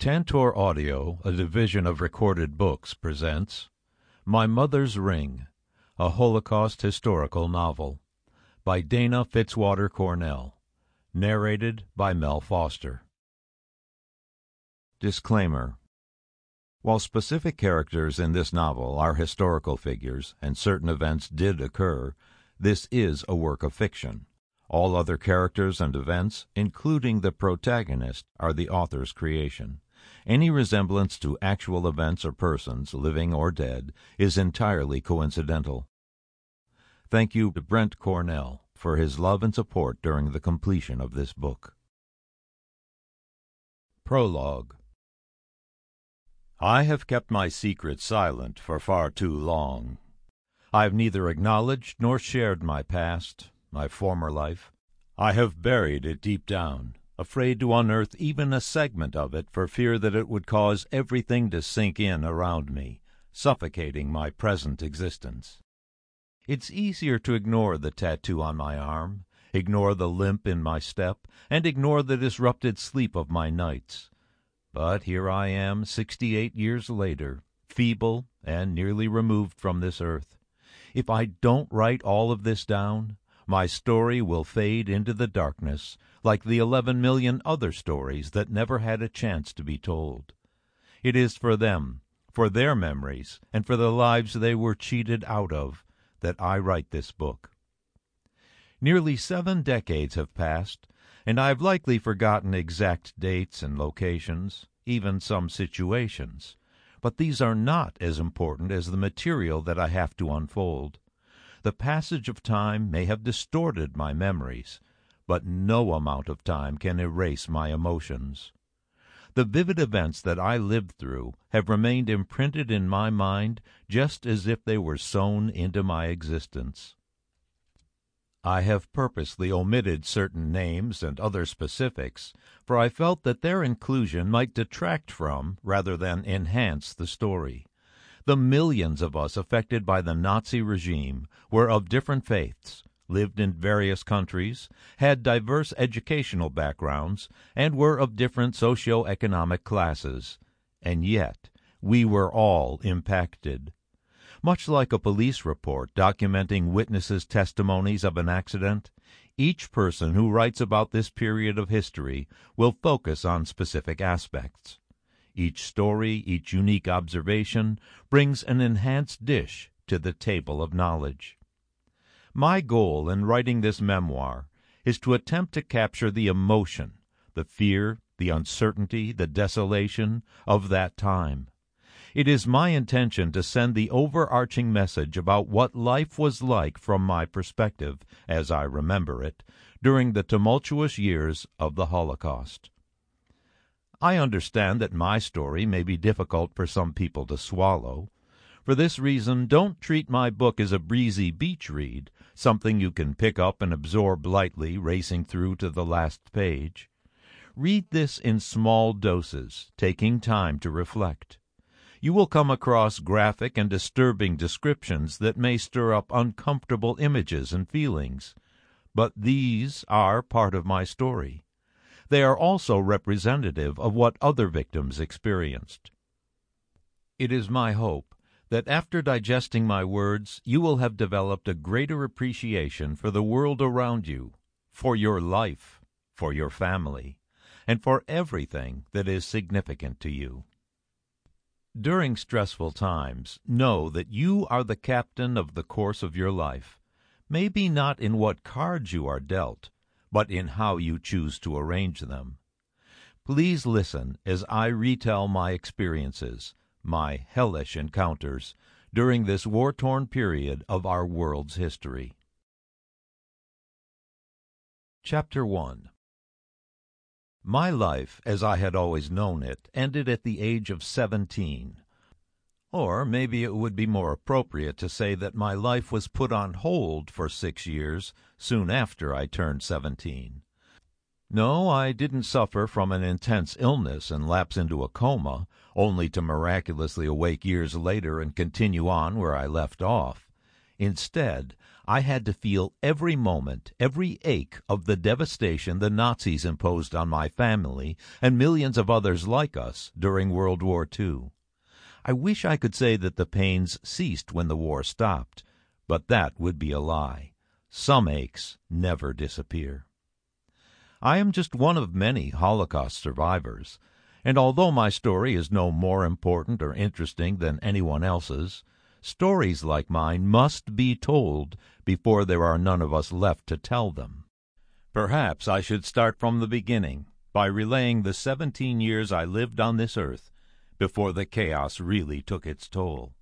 Tantor Audio, a division of Recorded Books, presents My Mother's Ring, a Holocaust historical novel, by Dana Fitzwater Cornell, narrated by Mel Foster. Disclaimer. While specific characters in this novel are historical figures and certain events did occur, this is a work of fiction. All other characters and events, including the protagonist, are the author's creation. Any resemblance to actual events or persons, living or dead, is entirely coincidental. Thank you to Brent Cornell for his love and support during the completion of this book. Prologue. I have kept my secret silent for far too long. I have neither acknowledged nor shared my past, my former life. I have buried it deep down, afraid to unearth even a segment of it for fear that it would cause everything to sink in around me, suffocating my present existence. It's easier to ignore the tattoo on my arm, ignore the limp in my step, and ignore the disrupted sleep of my nights. But here I am 68 years later, feeble and nearly removed from this earth. If I don't write all of this down, my story will fade into the darkness, like the 11 million other stories that never had a chance to be told. It is for them, for their memories, and for the lives they were cheated out of, that I write this book. Nearly 7 decades have passed, and I have likely forgotten exact dates and locations, even some situations. But these are not as important as the material that I have to unfold. The passage of time may have distorted my memories, but no amount of time can erase my emotions. The vivid events that I lived through have remained imprinted in my mind just as if they were sewn into my existence. I have purposely omitted certain names and other specifics, for I felt that their inclusion might detract from, rather than enhance, the story. The millions of us affected by the Nazi regime were of different faiths, lived in various countries, had diverse educational backgrounds, and were of different socio-economic classes. And yet, we were all impacted. Much like a police report documenting witnesses' testimonies of an accident, each person who writes about this period of history will focus on specific aspects. Each story, each unique observation, brings an enhanced dish to the table of knowledge. My goal in writing this memoir is to attempt to capture the emotion, the fear, the uncertainty, the desolation of that time. It is my intention to send the overarching message about what life was like from my perspective, as I remember it, during the tumultuous years of the Holocaust. I understand that my story may be difficult for some people to swallow. For this reason, don't treat my book as a breezy beach read, something you can pick up and absorb lightly, racing through to the last page. Read this in small doses, taking time to reflect. You will come across graphic and disturbing descriptions that may stir up uncomfortable images and feelings. But these are part of my story. They are also representative of what other victims experienced. It is my hope that after digesting my words, you will have developed a greater appreciation for the world around you, for your life, for your family, and for everything that is significant to you. During stressful times, know that you are the captain of the course of your life, maybe not in what cards you are dealt, but in how you choose to arrange them. Please listen as I retell my experiences, my hellish encounters, during this war-torn period of our world's history. Chapter 1. My life, as I had always known it, ended at the age of 17. Or maybe it would be more appropriate to say that my life was put on hold for 6 years, soon after I turned 17. No, I didn't suffer from an intense illness and lapse into a coma, only to miraculously awake years later and continue on where I left off. Instead, I had to feel every moment, every ache of the devastation the Nazis imposed on my family and millions of others like us during World War II. I wish I could say that the pains ceased when the war stopped, but that would be a lie. Some aches never disappear. I am just one of many Holocaust survivors, and although my story is no more important or interesting than anyone else's, stories like mine must be told before there are none of us left to tell them. Perhaps I should start from the beginning by relaying the 17 years I lived on this earth before the chaos really took its toll.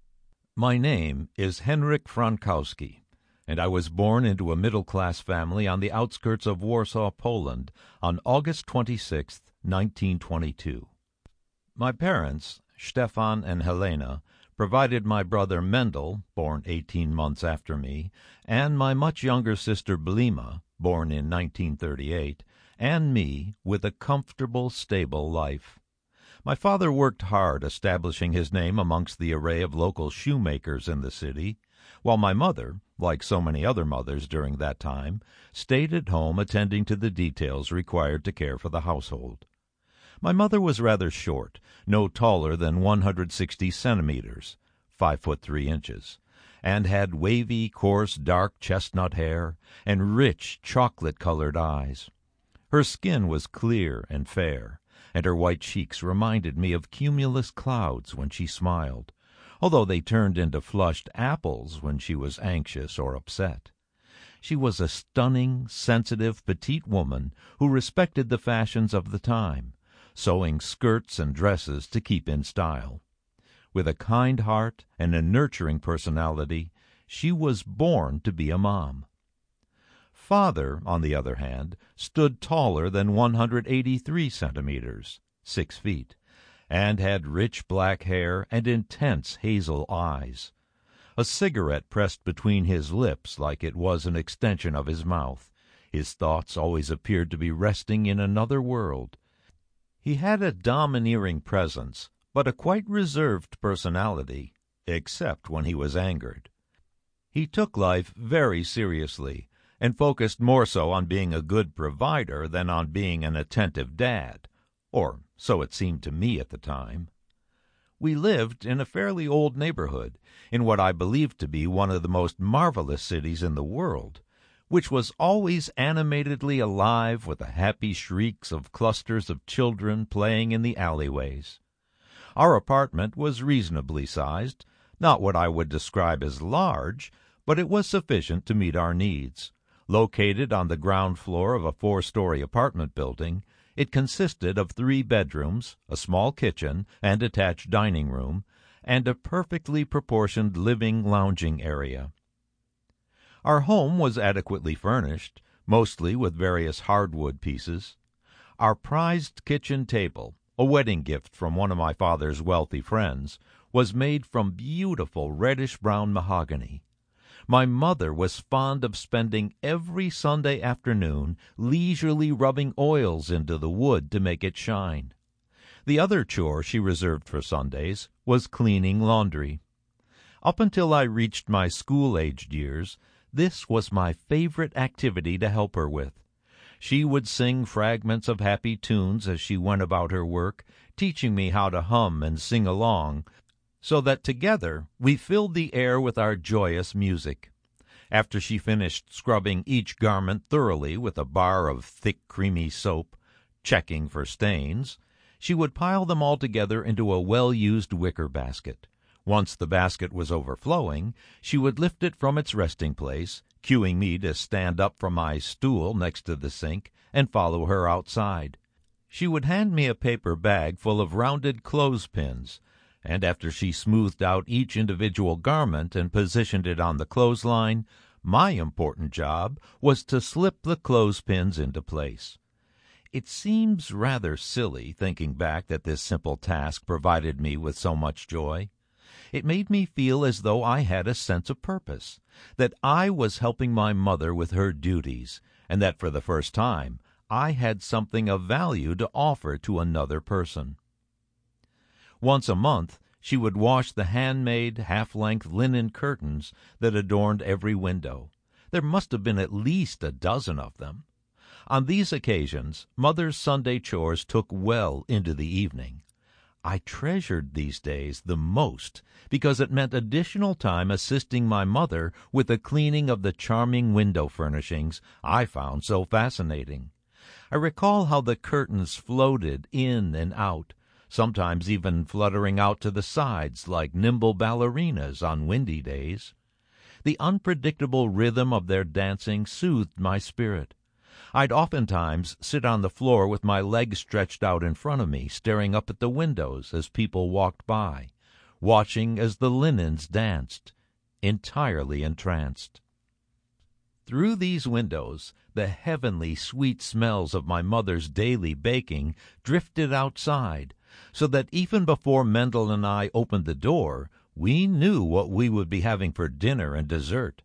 My name is Henryk Frankowski, and I was born into a middle-class family on the outskirts of Warsaw, Poland, on August 26, 1922. My parents, Stefan and Helena, provided my brother Mendel, born 18 months after me, and my much younger sister Blima, born in 1938, and me with a comfortable, stable life. My father worked hard establishing his name amongst the array of local shoemakers in the city, while my mother, like so many other mothers during that time, stayed at home attending to the details required to care for the household. My mother was rather short, no taller than 160 centimeters, 5 foot 3 inches, and had wavy, coarse, dark chestnut hair and rich, chocolate-colored eyes. Her skin was clear and fair, and her white cheeks reminded me of cumulus clouds when she smiled, although they turned into flushed apples when she was anxious or upset. She was a stunning, sensitive, petite woman who respected the fashions of the time, sewing skirts and dresses to keep in style. With a kind heart and a nurturing personality, she was born to be a mom. Father, on the other hand, stood taller than 183 centimeters, 6 feet, and had rich black hair and intense hazel eyes. A cigarette pressed between his lips like it was an extension of his mouth. His thoughts always appeared to be resting in another world. He had a domineering presence, but a quite reserved personality, except when he was angered. He took life very seriously, and focused more so on being a good provider than on being an attentive dad, or so it seemed to me at the time. We lived in a fairly old neighborhood, in what I believed to be one of the most marvelous cities in the world, which was always animatedly alive with the happy shrieks of clusters of children playing in the alleyways. Our apartment was reasonably sized, not what I would describe as large, but it was sufficient to meet our needs. Located on the ground floor of a 4-story apartment building, it consisted of 3 bedrooms, a small kitchen and attached dining room, and a perfectly proportioned living-lounging area. Our home was adequately furnished, mostly with various hardwood pieces. Our prized kitchen table, a wedding gift from one of my father's wealthy friends, was made from beautiful reddish-brown mahogany. My mother was fond of spending every Sunday afternoon leisurely rubbing oils into the wood to make it shine. The other chore she reserved for Sundays was cleaning laundry. Up until I reached my school-aged years, this was my favorite activity to help her with. She would sing fragments of happy tunes as she went about her work, teaching me how to hum and sing along, so that together we filled the air with our joyous music. After she finished scrubbing each garment thoroughly with a bar of thick, creamy soap, checking for stains, she would pile them all together into a well-used wicker basket. Once the basket was overflowing, she would lift it from its resting place, cueing me to stand up from my stool next to the sink and follow her outside. She would hand me a paper bag full of rounded clothespins, and after she smoothed out each individual garment and positioned it on the clothesline, my important job was to slip the clothespins into place. It seems rather silly, thinking back, that this simple task provided me with so much joy. It made me feel as though I had a sense of purpose, that I was helping my mother with her duties, and that for the first time I had something of value to offer to another person. Once a month she would wash the handmade, half-length linen curtains that adorned every window. There must have been at least a dozen of them. On these occasions, Mother's Sunday chores took well into the evening. I treasured these days the most because it meant additional time assisting my mother with the cleaning of the charming window furnishings I found so fascinating. I recall how the curtains floated in and out, sometimes even fluttering out to the sides like nimble ballerinas on windy days. The unpredictable rhythm of their dancing soothed my spirit. I'd oftentimes sit on the floor with my legs stretched out in front of me, staring up at the windows as people walked by, watching as the linens danced, entirely entranced. Through these windows, the heavenly sweet smells of my mother's daily baking drifted outside, so that even before Mendel and I opened the door, we knew what we would be having for dinner and dessert.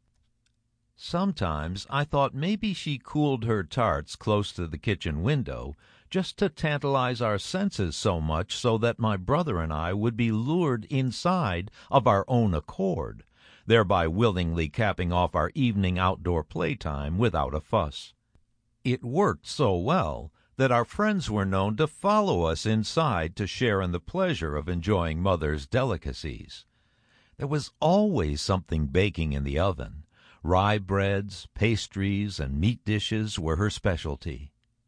Sometimes I thought maybe she cooled her tarts close to the kitchen window just to tantalize our senses so much so that my brother and I would be lured inside of our own accord, thereby willingly capping off our evening outdoor playtime without a fuss. It worked so well that our friends were known to follow us inside to share in the pleasure of enjoying Mother's delicacies. There was always something baking in the oven. Rye breads, pastries, and meat dishes were her specialty.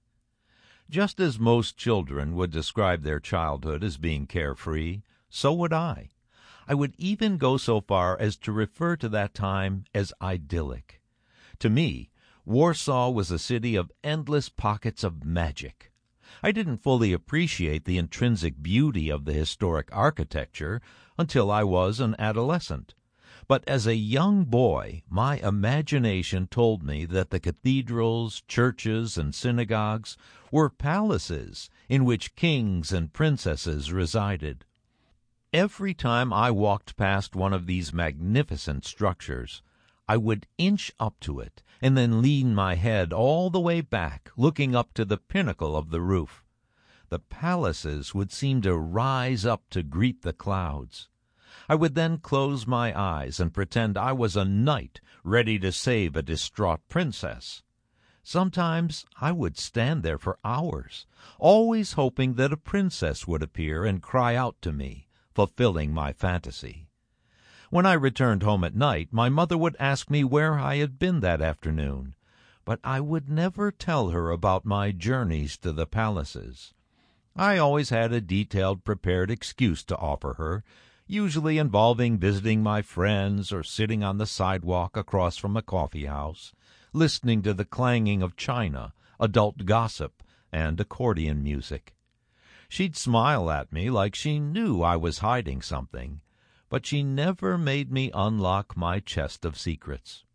Just as most children would describe their childhood as being carefree, so would I. I would even go so far as to refer to that time as idyllic. To me, Warsaw was a city of endless pockets of magic. I didn't fully appreciate the intrinsic beauty of the historic architecture until I was an adolescent. But as a young boy, my imagination told me that the cathedrals, churches, and synagogues were palaces in which kings and princesses resided. Every time I walked past one of these magnificent structures, I would inch up to it and then lean my head all the way back, looking up to the pinnacle of the roof. The palaces would seem to rise up to greet the clouds. I would then close my eyes and pretend I was a knight ready to save a distraught princess. Sometimes I would stand there for hours, always hoping that a princess would appear and cry out to me, fulfilling my fantasy. When I returned home at night, my mother would ask me where I had been that afternoon, but I would never tell her about my journeys to the palaces. I always had a detailed, prepared excuse to offer her, usually involving visiting my friends or sitting on the sidewalk across from a coffee house, listening to the clanging of china, adult gossip, and accordion music. She'd smile at me like she knew I was hiding something, but she never made me unlock my chest of secrets.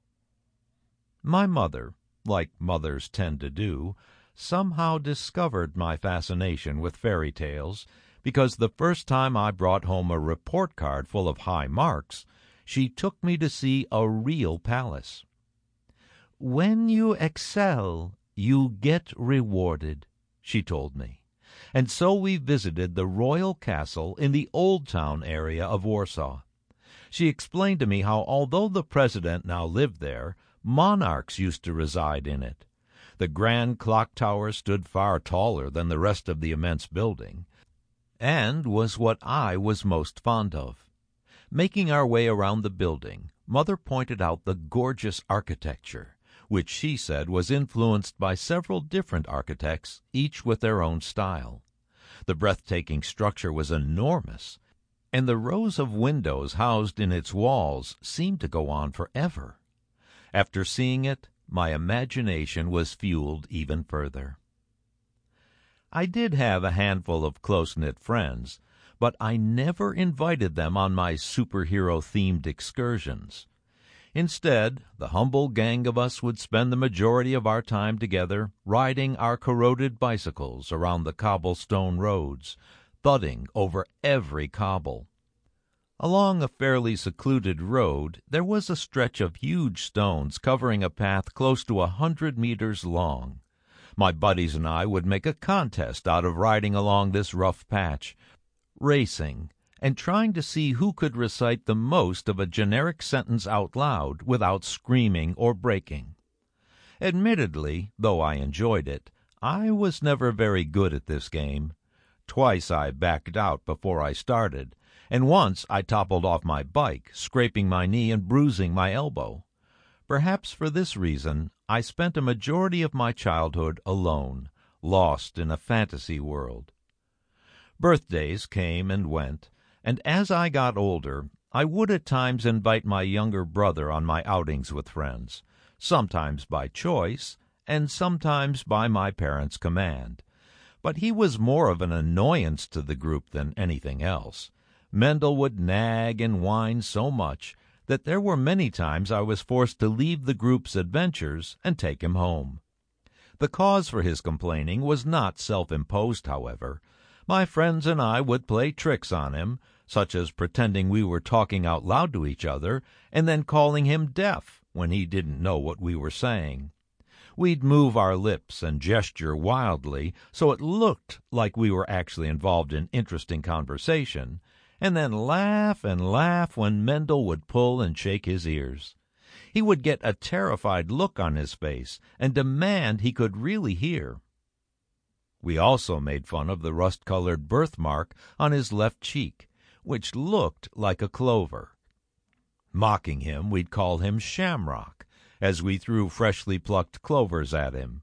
My mother, like mothers tend to do, somehow discovered my fascination with fairy tales, because the first time I brought home a report card full of high marks, she took me to see a real palace. "When you excel, you get rewarded," she told me. And so we visited the royal castle in the Old Town area of Warsaw. She explained to me how, although the president now lived there, monarchs used to reside in it. The grand clock tower stood far taller than the rest of the immense building, and was what I was most fond of. Making our way around the building, Mother pointed out the gorgeous architecture, which she said was influenced by several different architects, each with their own style. The breathtaking structure was enormous, and the rows of windows housed in its walls seemed to go on forever. After seeing it, my imagination was fueled even further. I did have a handful of close-knit friends, but I never invited them on my superhero-themed excursions. Instead, the humble gang of us would spend the majority of our time together riding our corroded bicycles around the cobblestone roads, thudding over every cobble. Along a fairly secluded road, there was a stretch of huge stones covering a path close to 100 meters long. My buddies and I would make a contest out of riding along this rough patch, racing and trying to see who could recite the most of a generic sentence out loud without screaming or breaking. Admittedly, though I enjoyed it, I was never very good at this game. Twice I backed out before I started, and once I toppled off my bike, scraping my knee and bruising my elbow. Perhaps for this reason, I spent a majority of my childhood alone, lost in a fantasy world. Birthdays came and went, and as I got older, I would at times invite my younger brother on my outings with friends, sometimes by choice, and sometimes by my parents' command. But he was more of an annoyance to the group than anything else. Mendel would nag and whine so much that there were many times I was forced to leave the group's adventures and take him home. The cause for his complaining was not self-imposed, however. My friends and I would play tricks on him, such as pretending we were talking out loud to each other and then calling him deaf when he didn't know what we were saying. We'd move our lips and gesture wildly so it looked like we were actually involved in interesting conversation, and then laugh and laugh when Mendel would pull and shake his ears. He would get a terrified look on his face and demand he could really hear. We also made fun of the rust-colored birthmark on his left cheek, which looked like a clover. Mocking him, we'd call him Shamrock, as we threw freshly plucked clovers at him.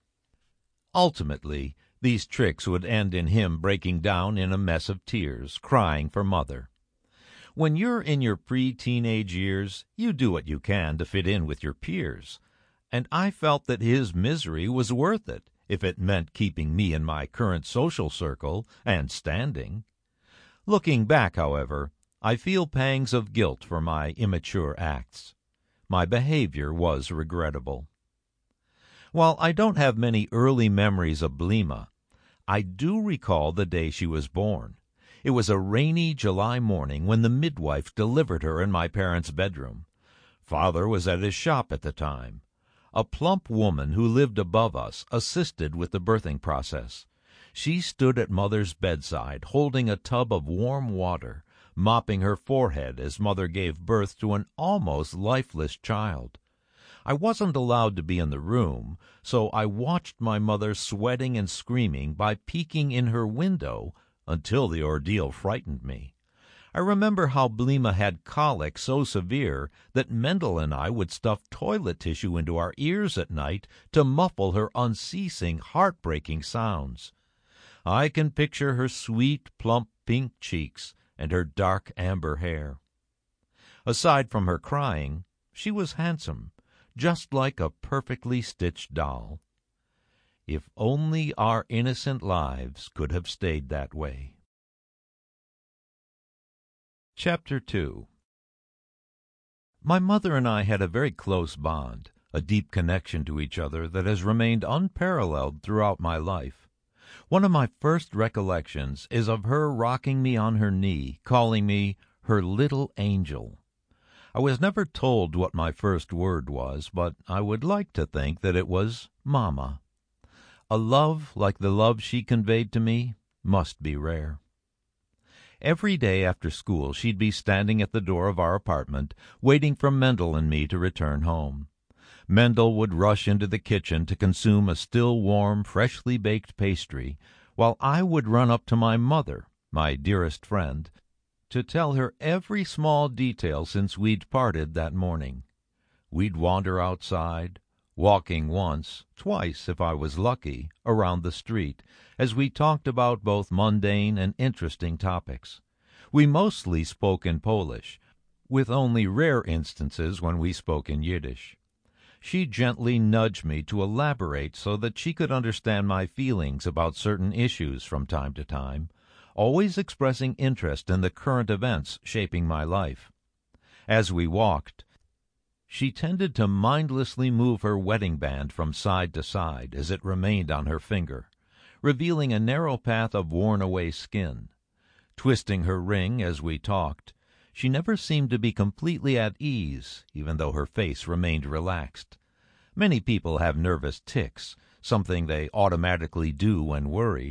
Ultimately, these tricks would end in him breaking down in a mess of tears, crying for Mother. When you're in your pre-teenage years, you do what you can to fit in with your peers, and I felt that his misery was worth it if it meant keeping me in my current social circle and standing. Looking back, however, I feel pangs of guilt for my immature acts. My behavior was regrettable. While I don't have many early memories of Blima, I do recall the day she was born. It was a rainy July morning when the midwife delivered her in my parents' bedroom. Father was at his shop at the time. A plump woman who lived above us assisted with the birthing process. She stood at Mother's bedside, holding a tub of warm water, mopping her forehead as Mother gave birth to an almost lifeless child. I wasn't allowed to be in the room, so I watched my mother sweating and screaming by peeking in her window until the ordeal frightened me. I remember how Blima had colic so severe that Mendel and I would stuff toilet tissue into our ears at night to muffle her unceasing, heartbreaking sounds. I can picture her sweet, plump pink cheeks and her dark amber hair. Aside from her crying, she was handsome, just like a perfectly stitched doll. If only our innocent lives could have stayed that way. Chapter 2. My mother and I had a very close bond, a deep connection to each other that has remained unparalleled throughout my life. One of my first recollections is of her rocking me on her knee, calling me her little angel. I was never told what my first word was, but I would like to think that it was Mama. A love like the love she conveyed to me must be rare. Every day after school she'd be standing at the door of our apartment, waiting for Mendel and me to return home. Mendel would rush into the kitchen to consume a still warm, freshly baked pastry, while I would run up to my mother, my dearest friend, to tell her every small detail since we'd parted that morning. We'd wander outside, walking once, twice if I was lucky, around the street, as we talked about both mundane and interesting topics. We mostly spoke in Polish, with only rare instances when we spoke in Yiddish. She gently nudged me to elaborate so that she could understand my feelings about certain issues from time to time, always expressing interest in the current events shaping my life. As we walked, she tended to mindlessly move her wedding band from side to side as it remained on her finger, revealing a narrow path of worn-away skin. Twisting her ring as we talked, she never seemed to be completely at ease, even though her face remained relaxed. Many people have nervous tics, something they automatically do when worried,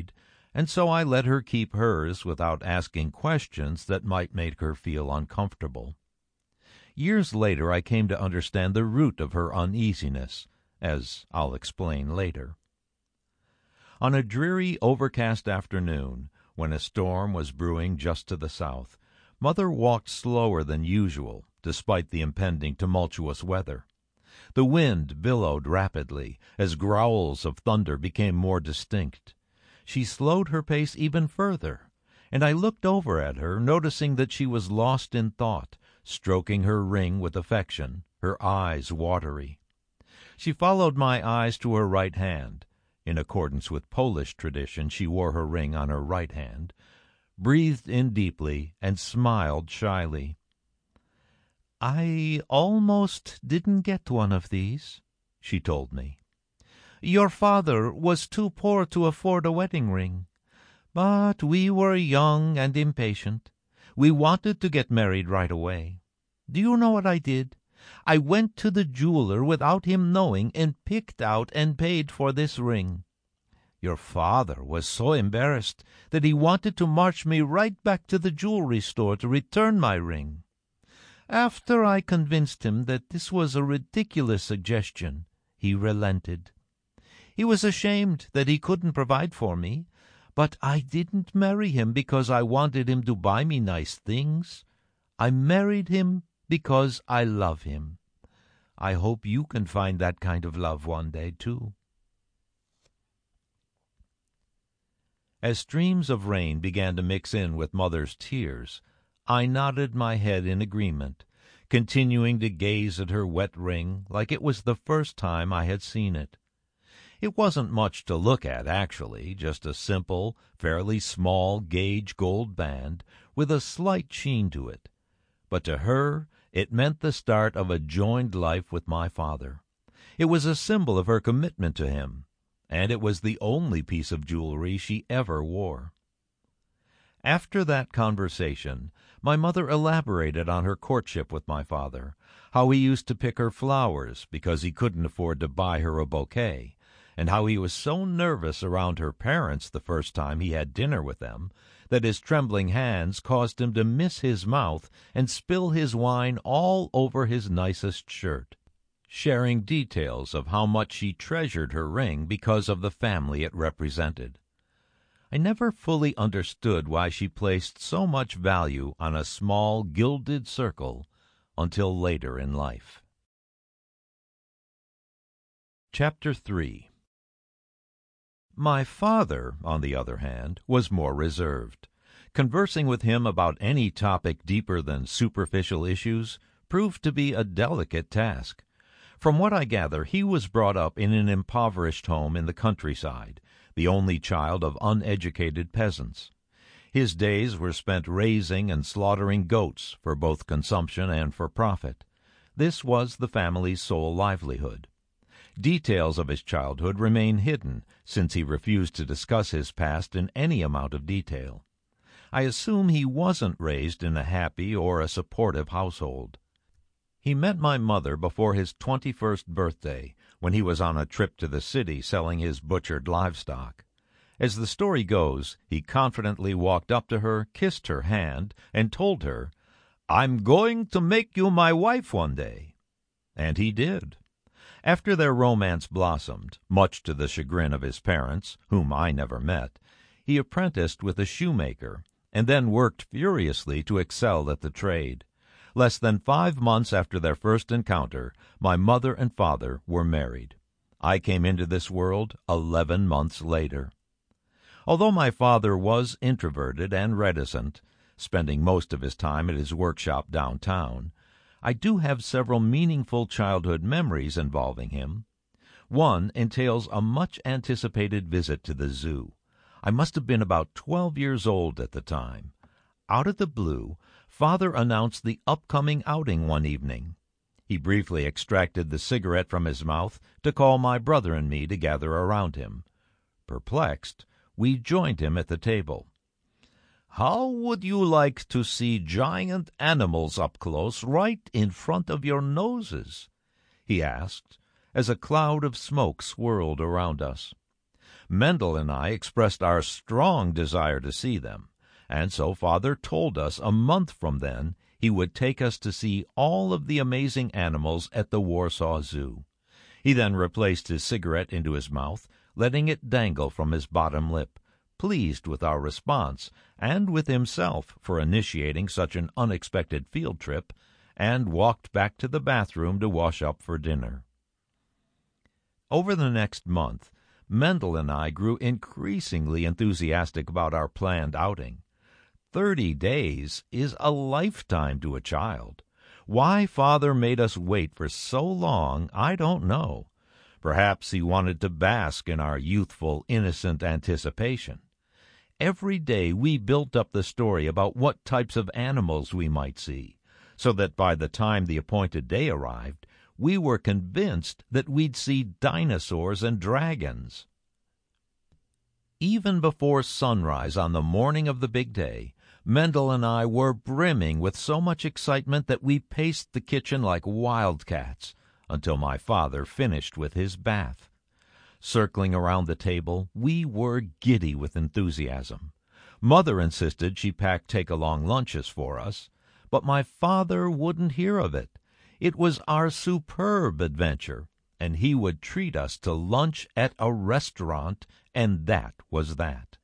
and so I let her keep hers without asking questions that might make her feel uncomfortable. Years later I came to understand the root of her uneasiness, as I'll explain later. On a dreary, overcast afternoon, when a storm was brewing just to the south, Mother walked slower than usual, despite the impending tumultuous weather. The wind billowed rapidly, as growls of thunder became more distinct. She slowed her pace even further, and I looked over at her, noticing that she was lost in thought, stroking her ring with affection, her eyes watery. She followed my eyes to her right hand. In accordance with Polish tradition, she wore her ring on her right hand, breathed in deeply, and smiled shyly. "I almost didn't get one of these," she told me. "Your father was too poor to afford a wedding ring. But we were young and impatient. We wanted to get married right away. Do you know what I did? I went to the jeweler without him knowing and picked out and paid for this ring. Your father was so embarrassed that he wanted to march me right back to the jewelry store to return my ring. After I convinced him that this was a ridiculous suggestion, he relented. He was ashamed that he couldn't provide for me, but I didn't marry him because I wanted him to buy me nice things. I married him because I love him. I hope you can find that kind of love one day, too." As streams of rain began to mix in with Mother's tears, I nodded my head in agreement, continuing to gaze at her wet ring like it was the first time I had seen it. It wasn't much to look at, actually, just a simple, fairly small gauge gold band with a slight sheen to it. But to her it meant the start of a joined life with my father. It was a symbol of her commitment to him, and it was the only piece of jewelry she ever wore. After that conversation, my mother elaborated on her courtship with my father, how he used to pick her flowers because he couldn't afford to buy her a bouquet, and how he was so nervous around her parents the first time he had dinner with them that his trembling hands caused him to miss his mouth and spill his wine all over his nicest shirt, sharing details of how much she treasured her ring because of the family it represented. I never fully understood why she placed so much value on a small gilded circle until later in life. Chapter 3. My father, on the other hand, was more reserved. Conversing with him about any topic deeper than superficial issues proved to be a delicate task. From what I gather, he was brought up in an impoverished home in the countryside, the only child of uneducated peasants. His days were spent raising and slaughtering goats for both consumption and for profit. This was the family's sole livelihood. Details of his childhood remain hidden, since he refused to discuss his past in any amount of detail. I assume he wasn't raised in a happy or a supportive household. He met my mother before his 21st birthday, when he was on a trip to the city selling his butchered livestock. As the story goes, he confidently walked up to her, kissed her hand, and told her, "I'm going to make you my wife one day." And he did. After their romance blossomed, much to the chagrin of his parents, whom I never met, he apprenticed with a shoemaker, and then worked furiously to excel at the trade. Less than 5 months after their first encounter, my mother and father were married. I came into this world 11 months later. Although my father was introverted and reticent, spending most of his time at his workshop downtown, I do have several meaningful childhood memories involving him. One entails a much-anticipated visit to the zoo. I must have been about 12 years old at the time. Out of the blue, Father announced the upcoming outing one evening. He briefly extracted the cigarette from his mouth to call my brother and me to gather around him. Perplexed, we joined him at the table. "How would you like to see giant animals up close right in front of your noses?" he asked, as a cloud of smoke swirled around us. Mendel and I expressed our strong desire to see them, and so Father told us a month from then he would take us to see all of the amazing animals at the Warsaw Zoo. He then replaced his cigarette into his mouth, letting it dangle from his bottom lip, pleased with our response and with himself for initiating such an unexpected field trip, and walked back to the bathroom to wash up for dinner. Over the next month, Mendel and I grew increasingly enthusiastic about our planned outing. 30 days is a lifetime to a child. Why Father made us wait for so long, I don't know. Perhaps he wanted to bask in our youthful, innocent anticipation. Every day we built up the story about what types of animals we might see, so that by the time the appointed day arrived, we were convinced that we'd see dinosaurs and dragons. Even before sunrise on the morning of the big day, Mendel and I were brimming with so much excitement that we paced the kitchen like wildcats until my father finished with his bath. Circling around the table, we were giddy with enthusiasm. Mother insisted she pack take-along lunches for us, but my father wouldn't hear of it. It was our superb adventure, and he would treat us to lunch at a restaurant, and that was that.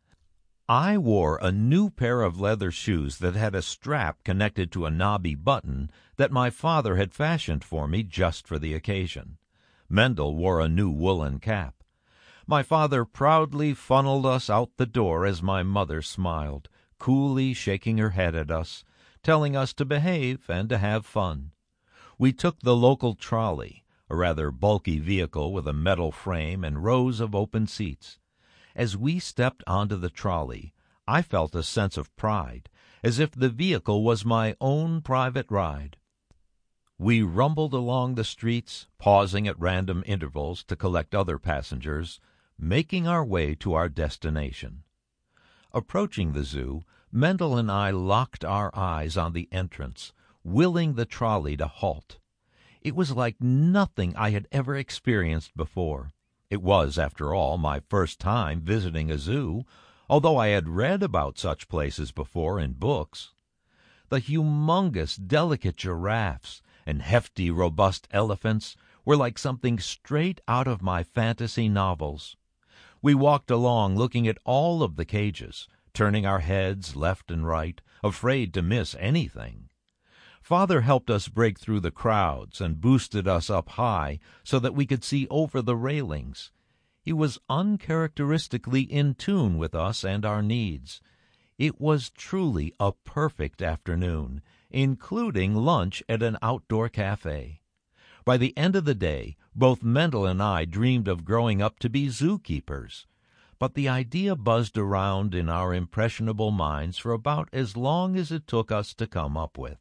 I wore a new pair of leather shoes that had a strap connected to a knobby button that my father had fashioned for me just for the occasion. Mendel wore a new woolen cap. My father proudly funneled us out the door as my mother smiled, coolly shaking her head at us, telling us to behave and to have fun. We took the local trolley, a rather bulky vehicle with a metal frame and rows of open seats. As we stepped onto the trolley, I felt a sense of pride, as if the vehicle was my own private ride. We rumbled along the streets, pausing at random intervals to collect other passengers, making our way to our destination. Approaching the zoo, Mendel and I locked our eyes on the entrance, willing the trolley to halt. It was like nothing I had ever experienced before. It was, after all, my first time visiting a zoo, although I had read about such places before in books. The humongous, delicate giraffes and hefty, robust elephants were like something straight out of my fantasy novels. We walked along looking at all of the cages, turning our heads left and right, afraid to miss anything. Father helped us break through the crowds and boosted us up high so that we could see over the railings. He was uncharacteristically in tune with us and our needs. It was truly a perfect afternoon, including lunch at an outdoor cafe. By the end of the day, both Mendel and I dreamed of growing up to be zookeepers, but the idea buzzed around in our impressionable minds for about as long as it took us to come up with.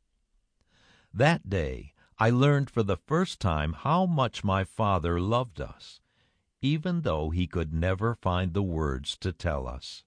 That day, I learned for the first time how much my father loved us, even though he could never find the words to tell us.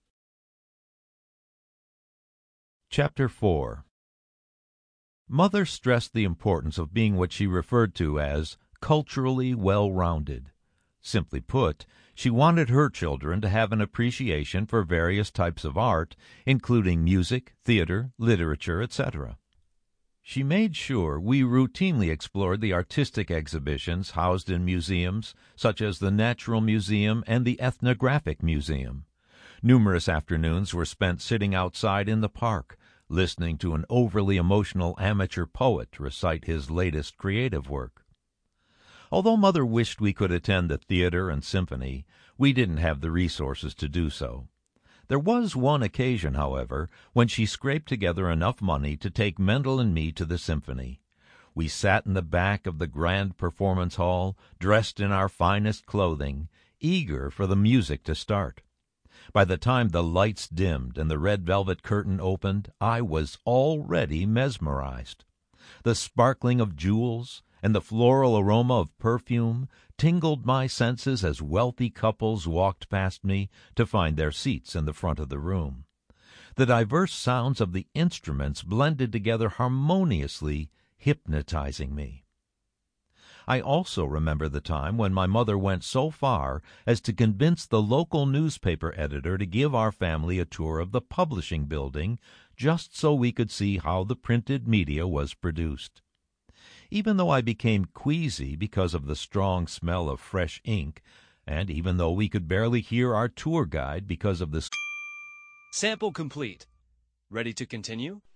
Chapter 4. Mother stressed the importance of being what she referred to as culturally well-rounded. Simply put, she wanted her children to have an appreciation for various types of art, including music, theater, literature, etc. She made sure we routinely explored the artistic exhibitions housed in museums, such as the Natural Museum and the Ethnographic Museum. Numerous afternoons were spent sitting outside in the park, listening to an overly emotional amateur poet recite his latest creative work. Although Mother wished we could attend the theater and symphony, we didn't have the resources to do so. There was one occasion, however, when she scraped together enough money to take Mendel and me to the symphony. We sat in the back of the grand performance hall, dressed in our finest clothing, eager for the music to start. By the time the lights dimmed and the red velvet curtain opened, I was already mesmerized. The sparkling of jewels and the floral aroma of perfume tingled my senses as wealthy couples walked past me to find their seats in the front of the room. The diverse sounds of the instruments blended together harmoniously, hypnotizing me. I also remember the time when my mother went so far as to convince the local newspaper editor to give our family a tour of the publishing building, just so we could see how the printed media was produced. Even though I became queasy because of the strong smell of fresh ink, and even though we could barely hear our tour guide because of the Sample complete. Ready to continue?